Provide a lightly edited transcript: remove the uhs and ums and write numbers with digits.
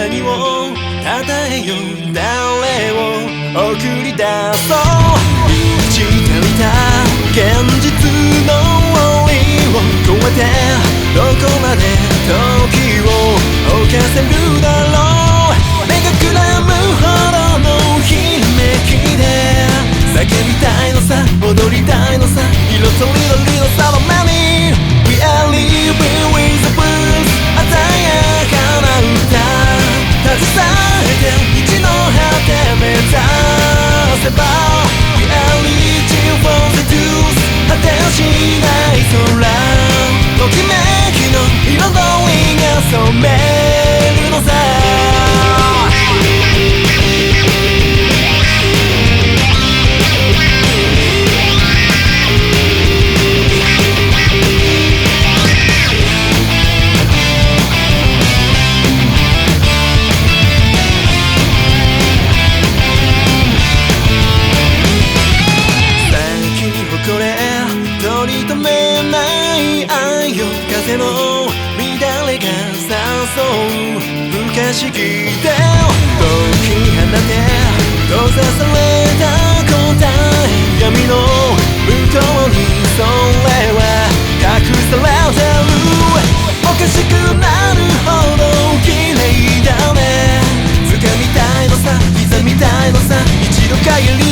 何をたたえよう、誰を送り出そう満ち足りた現実の檻を越えてどこまで時を侵せるだろう。目がくらむほどのひらめきで叫びたいのさ、踊りたいのさ、色とりどりのさの目に We are living with the blues 鮮やかな歌携えて一の果て目指せば We are reaching for the truth 果てしない空ときめきの彩りが染めるのさ。取り留めない愛よ風の乱れが誘う不可思議で解き放て閉ざされた答え闇の向こうにそれは隠されてる。おかしくなるほど綺麗だね。掴みたいのさ刻みたいのさ一度限り